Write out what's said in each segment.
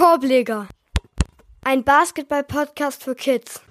Korbleger, ein Basketball-Podcast für Kids.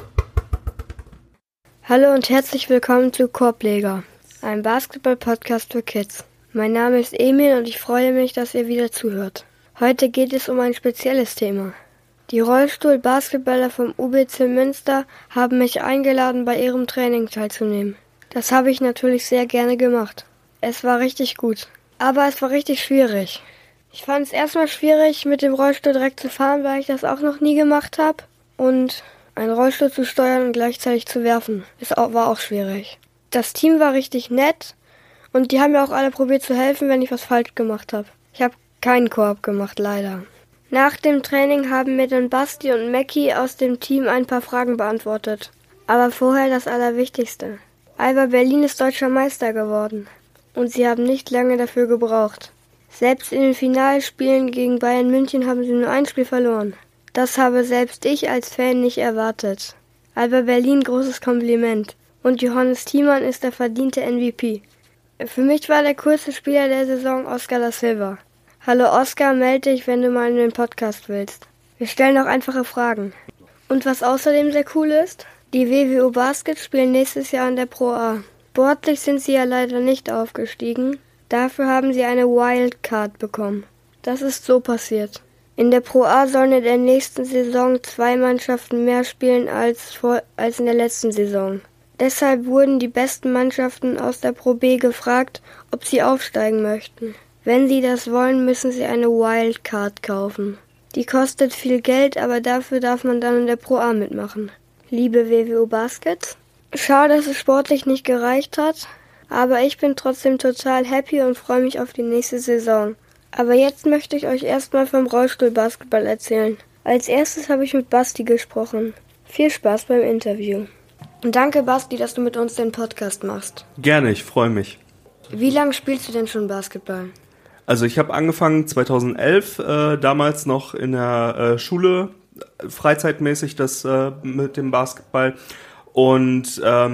Hallo und herzlich willkommen zu Korbleger, ein Basketball-Podcast für Kids. Mein Name ist Emil und ich freue mich, dass ihr wieder zuhört. Heute geht es um ein spezielles Thema. Die Rollstuhl-Basketballer vom UBC Münster haben mich eingeladen, bei ihrem Training teilzunehmen. Das habe ich natürlich sehr gerne gemacht. Es war richtig gut, aber es war richtig schwierig. Ich fand es erstmal schwierig, mit dem Rollstuhl direkt zu fahren, weil ich das auch noch nie gemacht habe. Und einen Rollstuhl zu steuern und gleichzeitig zu werfen, war auch schwierig. Das Team war richtig nett und die haben mir auch alle probiert zu helfen, wenn ich was falsch gemacht habe. Ich habe keinen Korb gemacht, leider. Nach dem Training haben mir dann Basti und Mackie aus dem Team ein paar Fragen beantwortet. Aber vorher das Allerwichtigste. Alba Berlin ist deutscher Meister geworden. Und sie haben nicht lange dafür gebraucht. Selbst in den Finalspielen gegen Bayern München haben sie nur ein Spiel verloren. Das habe selbst ich als Fan nicht erwartet. Alba Berlin, großes Kompliment. Und Johannes Thiemann ist der verdiente MVP. Für mich war der coolste Spieler der Saison Oscar da Silva. Hallo Oscar, melde dich, wenn du mal in den Podcast willst. Wir stellen auch einfache Fragen. Und was außerdem sehr cool ist, die WWO Basket spielen nächstes Jahr in der Pro A. Sportlich sind sie ja leider nicht aufgestiegen. Dafür haben sie eine Wildcard bekommen. Das ist so passiert. In der Pro A sollen in der nächsten Saison 2 Mannschaften mehr spielen als in der letzten Saison. Deshalb wurden die besten Mannschaften aus der Pro B gefragt, ob sie aufsteigen möchten. Wenn sie das wollen, müssen sie eine Wildcard kaufen. Die kostet viel Geld, aber dafür darf man dann in der Pro A mitmachen. Liebe WWO Baskets, schade, dass es sportlich nicht gereicht hat. Aber ich bin trotzdem total happy und freue mich auf die nächste Saison. Aber jetzt möchte ich euch erstmal vom Rollstuhlbasketball erzählen. Als erstes habe ich mit Basti gesprochen. Viel Spaß beim Interview. Und danke Basti, dass du mit uns den Podcast machst. Gerne, ich freue mich. Wie lange spielst du denn schon Basketball? Also ich habe angefangen 2011, damals noch in der Schule, freizeitmäßig mit dem Basketball. Und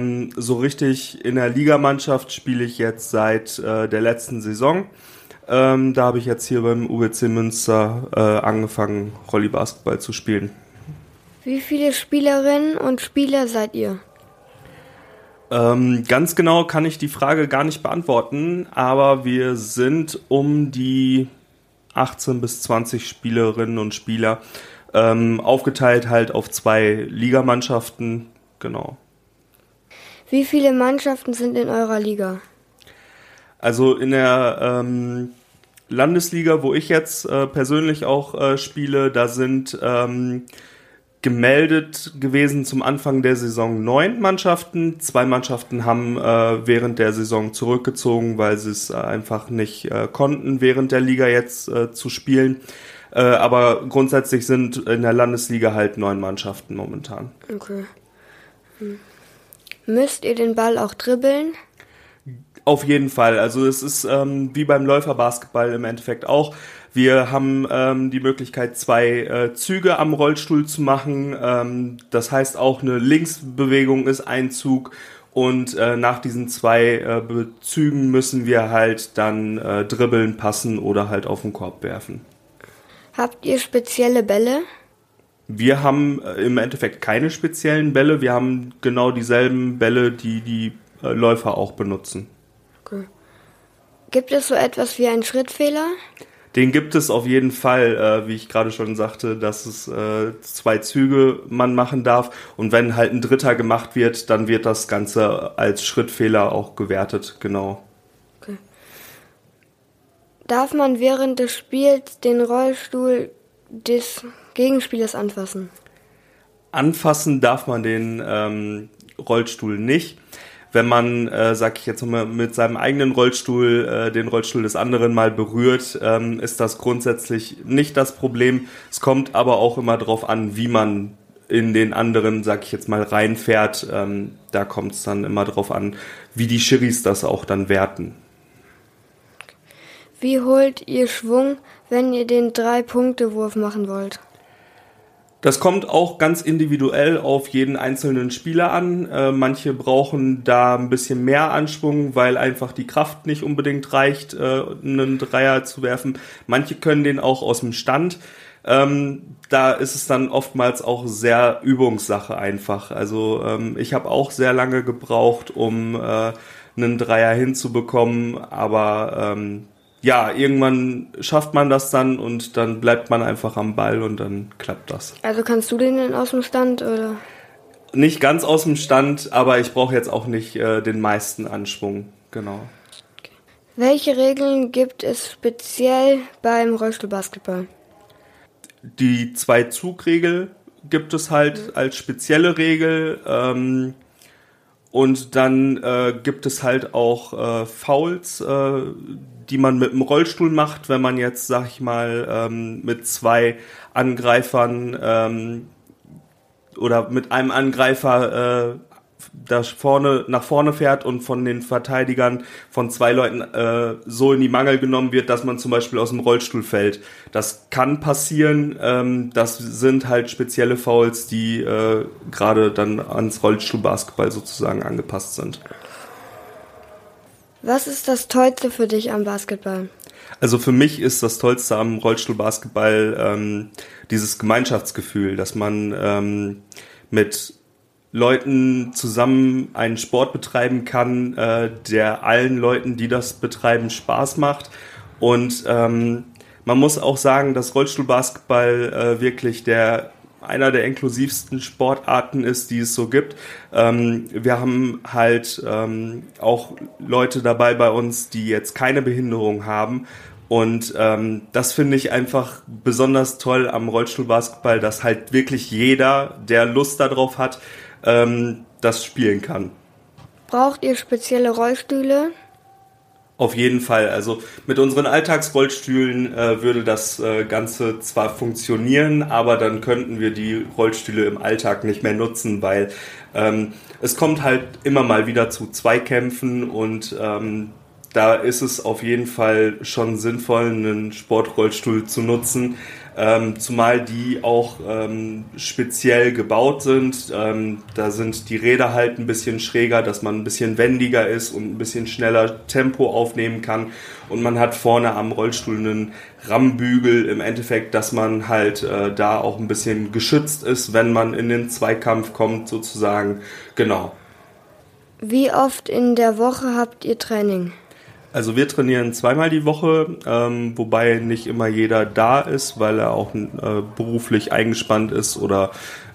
so richtig in der Ligamannschaft spiele ich jetzt seit der letzten Saison. Da habe ich jetzt hier beim UBC Münster angefangen, Rolli-Basketball zu spielen. Wie viele Spielerinnen und Spieler seid ihr? Ganz genau kann ich die Frage gar nicht beantworten, aber wir sind um die 18 bis 20 Spielerinnen und Spieler, aufgeteilt halt auf 2 Ligamannschaften. Genau. Wie viele Mannschaften sind in eurer Liga? Also in der Landesliga, wo ich jetzt persönlich auch spiele, da sind gemeldet gewesen zum Anfang der Saison 9 Mannschaften. 2 Mannschaften haben während der Saison zurückgezogen, weil sie es einfach nicht konnten, während der Liga jetzt zu spielen. Aber grundsätzlich sind in der Landesliga halt 9 Mannschaften momentan. Okay. Müsst ihr den Ball auch dribbeln? Auf jeden Fall. Also es ist wie beim Läuferbasketball im Endeffekt auch. Wir haben die Möglichkeit, 2 Züge am Rollstuhl zu machen. Das heißt auch eine Linksbewegung ist ein Zug. Und nach diesen 2 Zügen müssen wir halt dann dribbeln, passen oder halt auf den Korb werfen. Habt ihr spezielle Bälle? Wir haben im Endeffekt keine speziellen Bälle. Wir haben genau dieselben Bälle, die die Läufer auch benutzen. Okay. Gibt es so etwas wie einen Schrittfehler? Den gibt es auf jeden Fall, wie ich gerade schon sagte, dass es 2 Züge man machen darf. Und wenn halt ein dritter gemacht wird, dann wird das Ganze als Schrittfehler auch gewertet. Genau. Okay. Darf man während des Spiels den Rollstuhl des Gegenspielers anfassen? Anfassen darf man den Rollstuhl nicht. Wenn man, sag ich jetzt mal, mit seinem eigenen Rollstuhl den Rollstuhl des anderen mal berührt, ist das grundsätzlich nicht das Problem. Es kommt aber auch immer drauf an, wie man in den anderen, sag ich jetzt mal, reinfährt. Da kommt es dann immer drauf an, wie die Schiris das auch dann werten. Wie holt ihr Schwung, wenn ihr den 3-Punkte-Wurf machen wollt? Das kommt auch ganz individuell auf jeden einzelnen Spieler an. Manche brauchen da ein bisschen mehr Anschwung, weil einfach die Kraft nicht unbedingt reicht, einen Dreier zu werfen. Manche können den auch aus dem Stand. Da ist es dann oftmals auch sehr Übungssache einfach. Also ich habe auch sehr lange gebraucht, um einen Dreier hinzubekommen, aber ja, irgendwann schafft man das dann und dann bleibt man einfach am Ball und dann klappt das. Also kannst du den denn aus dem Stand, oder? Nicht ganz aus dem Stand, aber ich brauche jetzt auch nicht den meisten Anschwung, genau. Welche Regeln gibt es speziell beim Rollstuhlbasketball? Die 2-Zug-Regel gibt es halt als spezielle Regel, und dann gibt es halt auch Fouls, die man mit dem Rollstuhl macht, wenn man jetzt, sag ich mal, mit 2 Angreifern oder mit einem Angreifer nach vorne fährt und von den Verteidigern von 2 Leuten so in die Mangel genommen wird, dass man zum Beispiel aus dem Rollstuhl fällt. Das kann passieren. Das sind halt spezielle Fouls, die gerade dann ans Rollstuhlbasketball sozusagen angepasst sind. Was ist das Tollste für dich am Basketball? Also für mich ist das Tollste am Rollstuhlbasketball dieses Gemeinschaftsgefühl, dass man mit Leuten zusammen einen Sport betreiben kann, der allen Leuten, die das betreiben, Spaß macht. Und man muss auch sagen, dass Rollstuhlbasketball wirklich einer der inklusivsten Sportarten ist, die es so gibt. Wir haben halt auch Leute dabei bei uns, die jetzt keine Behinderung haben. Und das finde ich einfach besonders toll am Rollstuhlbasketball, dass halt wirklich jeder, der Lust darauf hat, das spielen kann. Braucht ihr spezielle Rollstühle? Auf jeden Fall. Also mit unseren Alltagsrollstühlen würde das Ganze zwar funktionieren, aber dann könnten wir die Rollstühle im Alltag nicht mehr nutzen, weil es kommt halt immer mal wieder zu Zweikämpfen und da ist es auf jeden Fall schon sinnvoll, einen Sportrollstuhl zu nutzen, zumal die auch speziell gebaut sind. Da sind die Räder halt ein bisschen schräger, dass man ein bisschen wendiger ist und ein bisschen schneller Tempo aufnehmen kann. Und man hat vorne am Rollstuhl einen Rammbügel im Endeffekt, dass man halt da auch ein bisschen geschützt ist, wenn man in den Zweikampf kommt sozusagen. Genau. Wie oft in der Woche habt ihr Training? Also wir trainieren 2-mal die Woche, wobei nicht immer jeder da ist, weil er auch beruflich eingespannt ist oder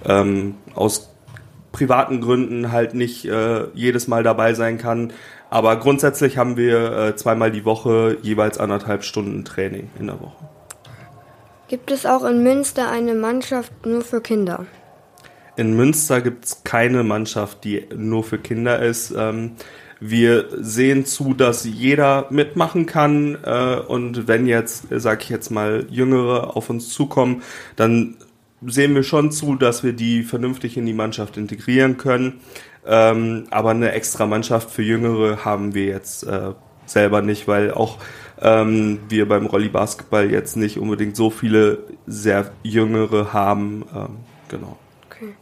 aus privaten Gründen halt nicht jedes Mal dabei sein kann. Aber grundsätzlich haben wir 2-mal die Woche jeweils 1,5 Stunden Training in der Woche. Gibt es auch in Münster eine Mannschaft nur für Kinder? In Münster gibt es keine Mannschaft, die nur für Kinder ist. Wir sehen zu, dass jeder mitmachen kann und wenn jetzt, sag ich jetzt mal, Jüngere auf uns zukommen, dann sehen wir schon zu, dass wir die vernünftig in die Mannschaft integrieren können. Aber eine extra Mannschaft für Jüngere haben wir jetzt selber nicht, weil auch wir beim Rolli-Basketball jetzt nicht unbedingt so viele sehr Jüngere haben. Genau. Okay.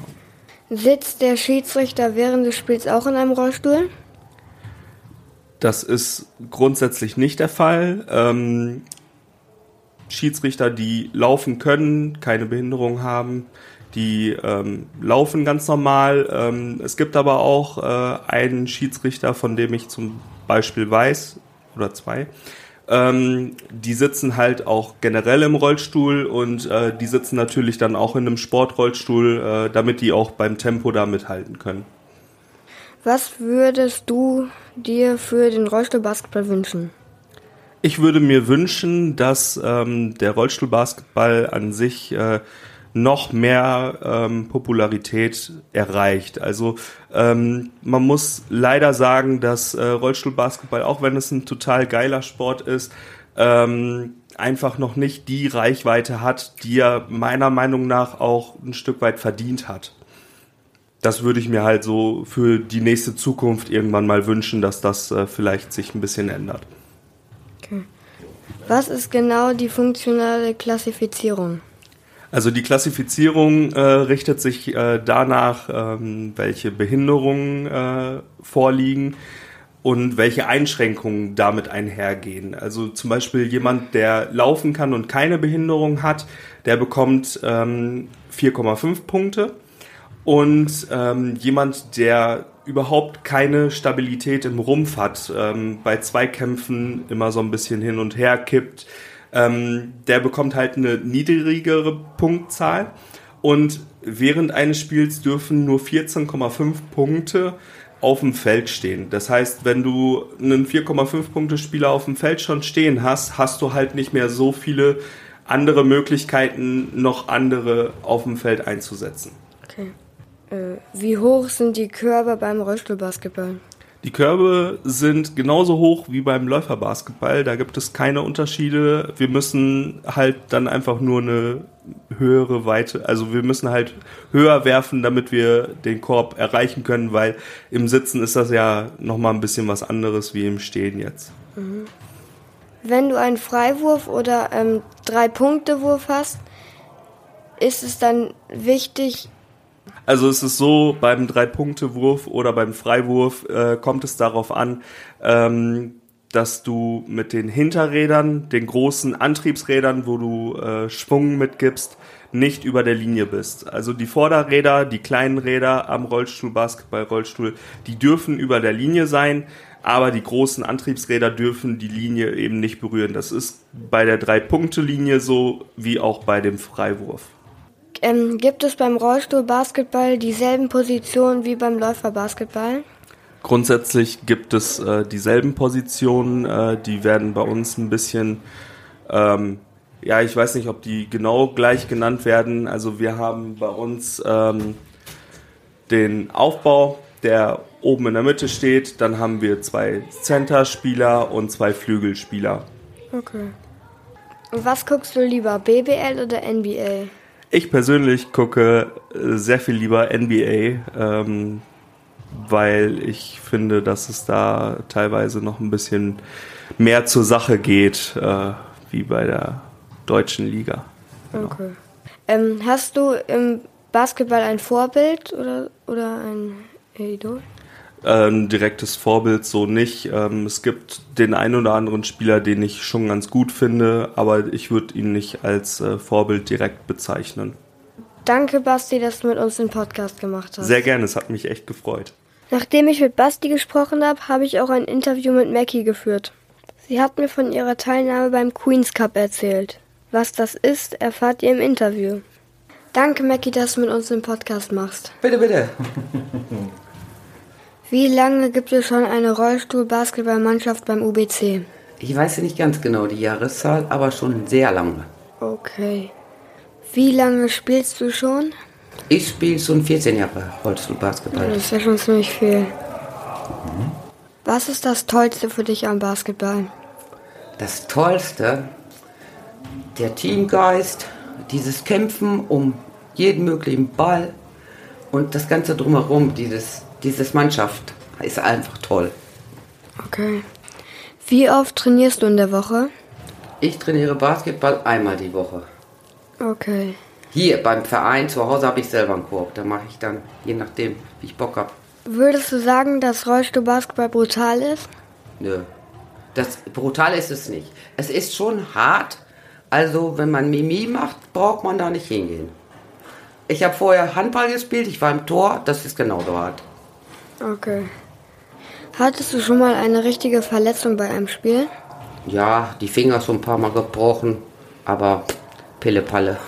Sitzt der Schiedsrichter während des Spiels auch in einem Rollstuhl? Das ist grundsätzlich nicht der Fall. Schiedsrichter, die laufen können, keine Behinderung haben, die laufen ganz normal. Es gibt aber auch einen Schiedsrichter, von dem ich zum Beispiel weiß, oder 2, die sitzen halt auch generell im Rollstuhl und die sitzen natürlich dann auch in einem Sportrollstuhl, damit die auch beim Tempo da mithalten können. Was würdest du dir für den Rollstuhlbasketball wünschen? Ich würde mir wünschen, dass der Rollstuhlbasketball an sich noch mehr Popularität erreicht. Also man muss leider sagen, dass Rollstuhlbasketball, auch wenn es ein total geiler Sport ist, einfach noch nicht die Reichweite hat, die er meiner Meinung nach auch ein Stück weit verdient hat. Das würde ich mir halt so für die nächste Zukunft irgendwann mal wünschen, dass das vielleicht sich ein bisschen ändert. Okay. Was ist genau die funktionale Klassifizierung? Also die Klassifizierung richtet sich danach, welche Behinderungen vorliegen und welche Einschränkungen damit einhergehen. Also zum Beispiel jemand, der laufen kann und keine Behinderung hat, der bekommt 4,5 Punkte. Und jemand, der überhaupt keine Stabilität im Rumpf hat, bei Zweikämpfen immer so ein bisschen hin und her kippt, der bekommt halt eine niedrigere Punktzahl. Und während eines Spiels dürfen nur 14,5 Punkte auf dem Feld stehen. Das heißt, wenn du einen 4,5 Punkte Spieler auf dem Feld schon stehen hast, hast du halt nicht mehr so viele andere Möglichkeiten, noch andere auf dem Feld einzusetzen. Okay. Wie hoch sind die Körbe beim Rollstuhlbasketball? Die Körbe sind genauso hoch wie beim Läuferbasketball. Da gibt es keine Unterschiede. Wir müssen halt dann einfach nur eine höhere Weite, also wir müssen halt höher werfen, damit wir den Korb erreichen können, weil im Sitzen ist das ja nochmal ein bisschen was anderes wie im Stehen jetzt. Mhm. Wenn du einen Freiwurf oder 3-Punkte-Wurf hast, ist es dann wichtig. Also es ist so, beim 3-Punkte-Wurf oder beim Freiwurf kommt es darauf an, dass du mit den Hinterrädern, den großen Antriebsrädern, wo du Schwung mitgibst, nicht über der Linie bist. Also die Vorderräder, die kleinen Räder am Rollstuhl, Basketball-Rollstuhl, die dürfen über der Linie sein, aber die großen Antriebsräder dürfen die Linie eben nicht berühren. Das ist bei der 3-Punkte-Linie so wie auch bei dem Freiwurf. Gibt es beim Rollstuhl-Basketball dieselben Positionen wie beim Läuferbasketball? Grundsätzlich gibt es dieselben Positionen, die werden bei uns ein bisschen, ich weiß nicht, ob die genau gleich genannt werden. Also wir haben bei uns den Aufbau, der oben in der Mitte steht. Dann haben wir 2 Center-Spieler und 2 Flügelspieler. Okay. Und was guckst du lieber, BBL oder NBA? Ich persönlich gucke sehr viel lieber NBA, weil ich finde, dass es da teilweise noch ein bisschen mehr zur Sache geht, wie bei der deutschen Liga. Genau. Okay. Hast du im Basketball ein Vorbild oder ein Idol? Ein direktes Vorbild so nicht. Es gibt den einen oder anderen Spieler, den ich schon ganz gut finde, aber ich würde ihn nicht als Vorbild direkt bezeichnen. Danke, Basti, dass du mit uns den Podcast gemacht hast. Sehr gerne, es hat mich echt gefreut. Nachdem ich mit Basti gesprochen habe, habe ich auch ein Interview mit Mackie geführt. Sie hat mir von ihrer Teilnahme beim Queen's Cup erzählt. Was das ist, erfahrt ihr im Interview. Danke, Mackie, dass du mit uns den Podcast machst. Bitte, bitte. Wie lange gibt es schon eine Rollstuhl-Basketballmannschaft beim UBC? Ich weiß nicht ganz genau die Jahreszahl, aber schon sehr lange. Okay. Wie lange spielst du schon? Ich spiele schon 14 Jahre Rollstuhl-Basketball. Das ist ja schon ziemlich viel. Was ist das Tollste für dich am Basketball? Das Tollste, der Teamgeist, dieses Kämpfen um jeden möglichen Ball und das Ganze drumherum, dieses Mannschaft, ist einfach toll. Okay. Wie oft trainierst du in der Woche? Ich trainiere Basketball einmal die Woche. Okay. Hier beim Verein, zu Hause habe ich selber einen Korb. Da mache ich dann, je nachdem, wie ich Bock habe. Würdest du sagen, dass Rollstuhl-Basketball brutal ist? Nö. Das brutal ist es nicht. Es ist schon hart. Also, wenn man Mimi macht, braucht man da nicht hingehen. Ich habe vorher Handball gespielt, ich war im Tor. Das ist genauso hart. Okay. Hattest du schon mal eine richtige Verletzung bei einem Spiel? Ja, die Finger schon ein paar Mal gebrochen. Aber Pille-Palle.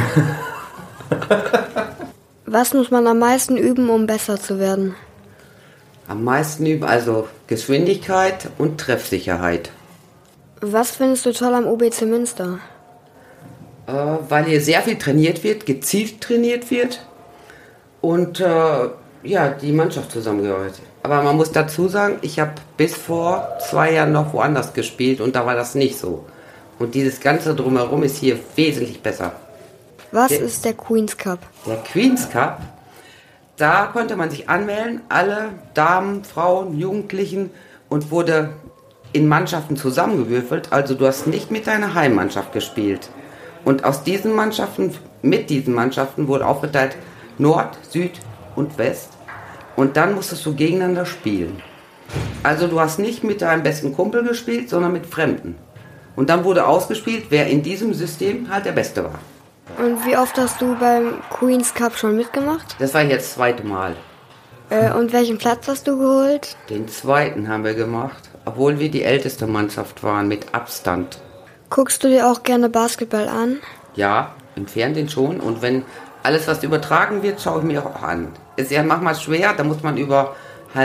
Was muss man am meisten üben, um besser zu werden? Am meisten üben, also Geschwindigkeit und Treffsicherheit. Was findest du toll am UBC Münster? Weil hier sehr viel trainiert wird, gezielt trainiert wird und die Mannschaft zusammengehört. Aber man muss dazu sagen, ich habe bis vor 2 Jahren noch woanders gespielt und da war das nicht so. Und dieses Ganze drumherum ist hier wesentlich besser. Was ist der Queen's Cup? Der Queen's Cup, da konnte man sich anmelden, alle Damen, Frauen, Jugendlichen, und wurde in Mannschaften zusammengewürfelt. Also du hast nicht mit deiner Heimmannschaft gespielt. Und aus diesen Mannschaften mit diesen Mannschaften wurde aufgeteilt Nord, Süd und West. Und dann musstest du gegeneinander spielen. Also du hast nicht mit deinem besten Kumpel gespielt, sondern mit Fremden. Und dann wurde ausgespielt, wer in diesem System halt der Beste war. Und wie oft hast du beim Queen's Cup schon mitgemacht? Das war jetzt das 2. Mal. Und welchen Platz hast du geholt? Den 2. haben wir gemacht, obwohl wir die älteste Mannschaft waren, mit Abstand. Guckst du dir auch gerne Basketball an? Ja, im Fernsehen schon. Und wenn alles, was übertragen wird, schaue ich mir auch an. Ist ja manchmal schwer, da muss man über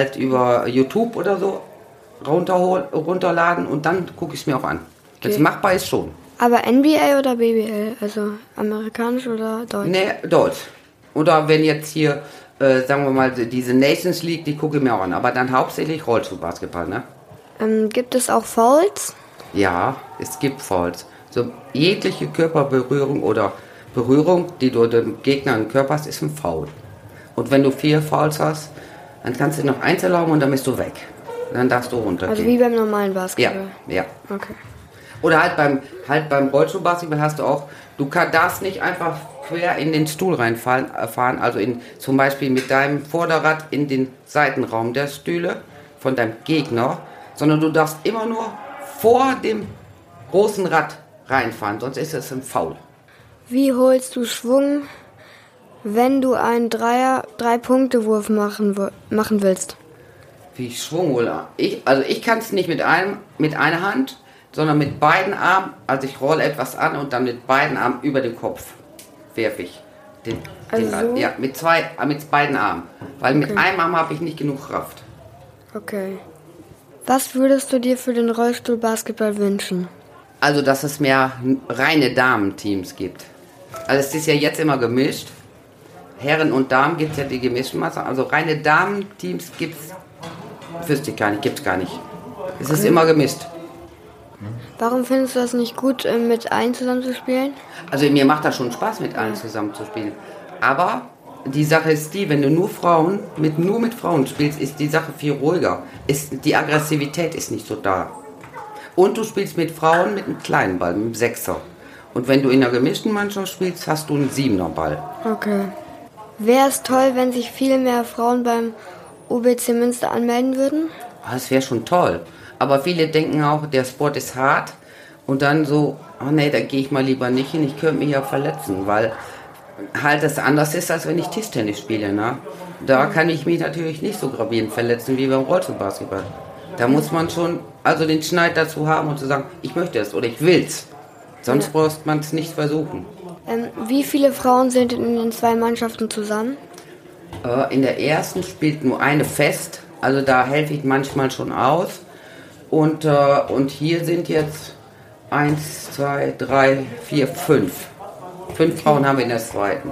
YouTube oder so runterladen und dann gucke ich es mir auch an. Wenn es machbar ist, schon. Aber NBA oder BBL? Also amerikanisch oder deutsch? Nee, deutsch. Oder wenn jetzt hier, sagen wir mal, diese Nations League, die gucke ich mir auch an. Aber dann hauptsächlich Rollstuhlbasketball, ne? Gibt es auch Fouls? Ja, es gibt Fouls. So jegliche Körperberührung oder Berührung, die du dem Gegner im Körper hast, ist ein Foul. Und wenn du 4 Fouls hast, dann kannst du noch 1 erlauben und dann bist du weg. Dann darfst du runtergehen. Also wie beim normalen Basketball? Ja. Okay. Oder halt beim Rollstuhlbasketball hast du auch, darfst nicht einfach quer in den Stuhl reinfahren, also zum Beispiel mit deinem Vorderrad in den Seitenraum der Stühle von deinem Gegner, sondern du darfst immer nur vor dem großen Rad reinfahren, sonst ist es ein Foul. Wie holst du Schwung, wenn du einen 3-Punkte-Wurf machen willst? Wie ich Schwung hole? Ich kann es nicht mit einer Hand, sondern mit beiden Armen. Also ich rolle etwas an und dann mit beiden Armen über den Kopf werfe ich den Ball. Ja, mit beiden Armen. Weil mit einem Arm habe ich nicht genug Kraft. Okay. Was würdest du dir für den Rollstuhlbasketball wünschen? Also, dass es mehr reine Damenteams gibt. Also es ist ja jetzt immer gemischt. Herren und Damen gibt es ja die gemischten Masse. Also reine Damenteams gibt's gar nicht. Es ist immer gemischt. Warum findest du das nicht gut, mit allen zusammen zu spielen? Also mir macht das schon Spaß, mit allen zusammen zu spielen. Aber die Sache ist die, wenn du nur mit Frauen spielst, ist die Sache viel ruhiger. Die Aggressivität ist nicht so da. Und du spielst mit Frauen mit einem kleinen Ball, mit einem 6er. Und wenn du in einer gemischten Mannschaft spielst, hast du einen 7er Ball. Okay. Wäre es toll, wenn sich viel mehr Frauen beim UBC Münster anmelden würden? Das wäre schon toll. Aber viele denken auch, der Sport ist hart. Und dann so, oh nee, da gehe ich mal lieber nicht hin, ich könnte mich ja verletzen. Weil halt das anders ist, als wenn ich Tischtennis spiele. Ne? Da kann ich mich natürlich nicht so gravierend verletzen wie beim Rollstuhlbasketball. Da muss man schon den Schneid dazu haben und zu sagen, ich möchte es oder ich will's. Sonst braucht man es nicht versuchen. Wie viele Frauen sind in den 2 Mannschaften zusammen? In der ersten spielt nur eine fest, also da helfe ich manchmal schon aus. Und hier sind jetzt 1, 2, 3, 4, 5. 5 Frauen haben wir in der zweiten.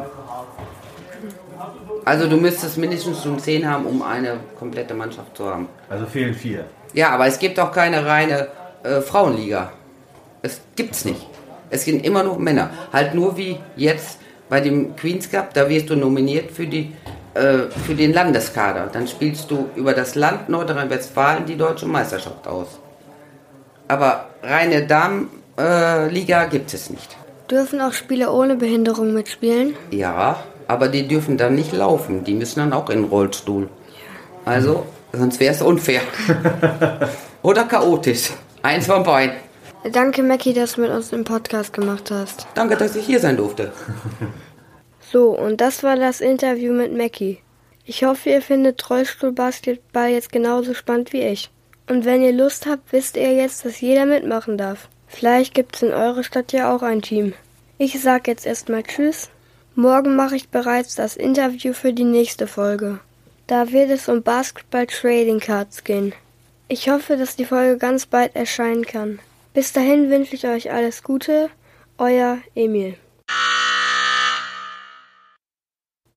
Also du müsstest mindestens schon 10 haben, um eine komplette Mannschaft zu haben. Also fehlen 4. Ja, aber es gibt auch keine reine Frauenliga. Es gibt's nicht. Es sind immer nur Männer. Halt nur wie jetzt bei dem Queen's Cup, da wirst du nominiert für den Landeskader. Dann spielst du über das Land Nordrhein-Westfalen die deutsche Meisterschaft aus. Aber reine Damenliga gibt es nicht. Dürfen auch Spieler ohne Behinderung mitspielen? Ja, aber die dürfen dann nicht laufen. Die müssen dann auch in den Rollstuhl. Also, sonst wäre es unfair. Oder chaotisch. Eins von beiden. Danke, Mackie, dass du mit uns den Podcast gemacht hast. Danke, dass ich hier sein durfte. So, und das war das Interview mit Mackie. Ich hoffe, ihr findet Rollstuhlbasketball jetzt genauso spannend wie ich. Und wenn ihr Lust habt, wisst ihr jetzt, dass jeder mitmachen darf. Vielleicht gibt's in eurer Stadt ja auch ein Team. Ich sag jetzt erstmal Tschüss. Morgen mache ich bereits das Interview für die nächste Folge. Da wird es um Basketball Trading Cards gehen. Ich hoffe, dass die Folge ganz bald erscheinen kann. Bis dahin wünsche ich euch alles Gute. Euer Emil.